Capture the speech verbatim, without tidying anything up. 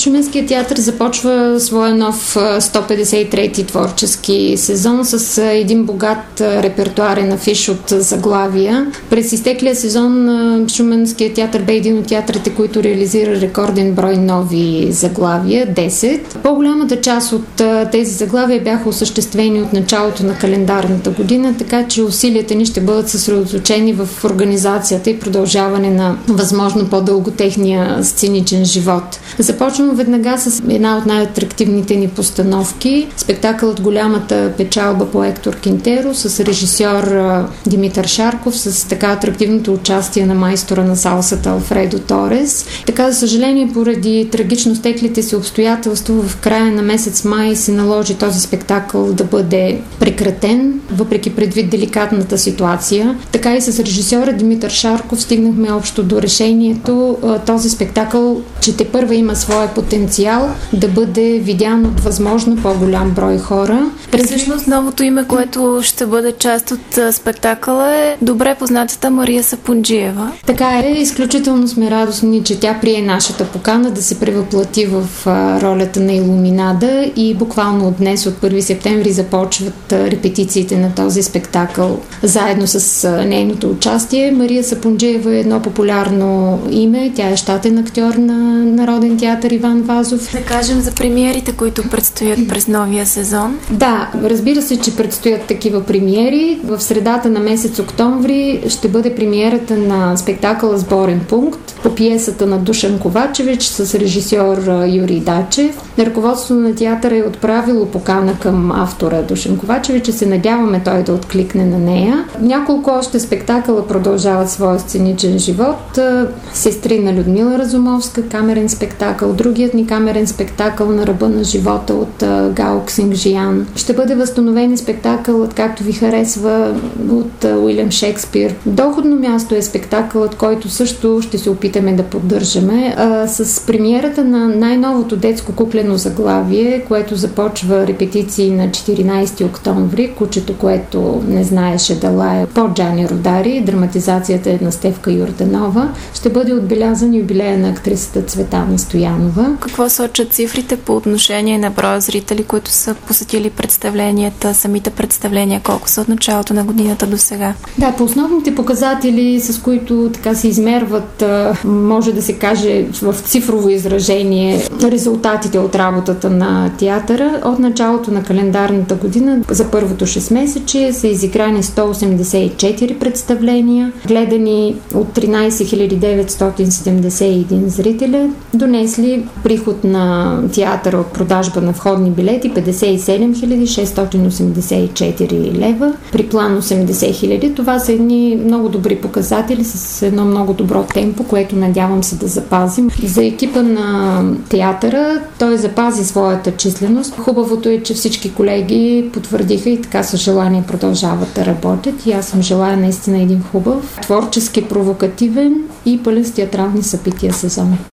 Шуменският театър започва своя нов сто петдесет и трети творчески сезон с един богат репертуарен афиш от заглавия. През изтеклия сезон Шуменският театър бе един от театрите, които реализира рекорден брой нови заглавия – десет. По-голямата част от тези заглавия бяха осъществени от началото на календарната година, така че усилията ни ще бъдат съсредоточени в организацията и продължаване на възможно по-дълго техния сценичен живот. Започвам веднага с една от най-атрактивните ни постановки. Спектакълът "Голямата печалба" по Ектор Кинтеро с режисьор Димитър Шарков, с така атрактивното участие на майстора на салсата Алфредо Торес. Така, за съжаление, поради трагично стеклите си обстоятелства, в края на месец май се наложи този спектакъл да бъде прекратен, въпреки предвид деликатната ситуация. Така и с режисьора Димитър Шарков стигнахме общо до решението този спектакъл, че тепърва има своя потенциал да бъде видян от възможно по-голям брой хора. Всъщност новото име, което ще бъде част от спектакъла, е добре познатата Мария Сапунджиева. Така е, изключително сме радостни, че тя прие нашата покана да се превъплати в ролята на Илуминада и буквално от днес, от първи септември, започват репетициите на този спектакъл заедно с нейното участие. Мария Сапунджиева е едно популярно име, тя е щатен актьор на Народен театър "Иван Вазов". Да кажем за премиерите, които предстоят през новия сезон. Да, разбира се, че предстоят такива премиери. В средата на месец октомври ще бъде премиерата на спектакъла "Сборен пункт" по пиесата на Душан Ковачевич с режисьор Юрий Дачев. Ръководството на театъра е отправило покана към автора Душан Ковачевич и се надяваме той да откликне на нея. Няколко още спектакъла продължават своя сценичен живот. "Сестри" на Людмила Разумовска, камерен спектакъл, другият ни камерен спектакъл "На ръба на живота" от Гао Ксингжиян. Ще бъде възстановен спектакълът "Както ви харесва" от Уилям Шекспир. "Доходно място" е спектакълът, който също ще се опитаме да поддържаме. А, с премиерата на най-новото детско куклено заглавие, което започва репетиции на четиринайсети октомври, "Кучето, което не знаеше да лае" по Джани Родари, драматизацията е на Стефка Йорданова, ще бъде отбелязан юбилея на актрисата Цветана Стоянова. Какво сочат цифрите по отношение на броя зрители, които са посетили представленията, самите представления, колко са от началото на годината до сега? Да, по основните показатели, с които така се измерват, може да се каже в цифрово изражение, резултатите от работата на театъра, от началото на календарната година за първото шестмесечие са изиграни сто осемдесет и четири представления, гледани от тринайсет хиляди деветстотин седемдесет и един зрителя, донесли приход на театъра от продажба на входни билети петдесет и седем хиляди шестстотин осемдесет и четири лева, при план осемдесет хиляди. Това са едни много добри показатели с едно много добро темпо, което надявам се да запазим. За екипа на театъра той запази своята численост. Хубавото е, че всички колеги потвърдиха и така с желание продължават да работят и аз съм желая наистина един хубав, творчески, провокативен и пълен с театрални събития сезон.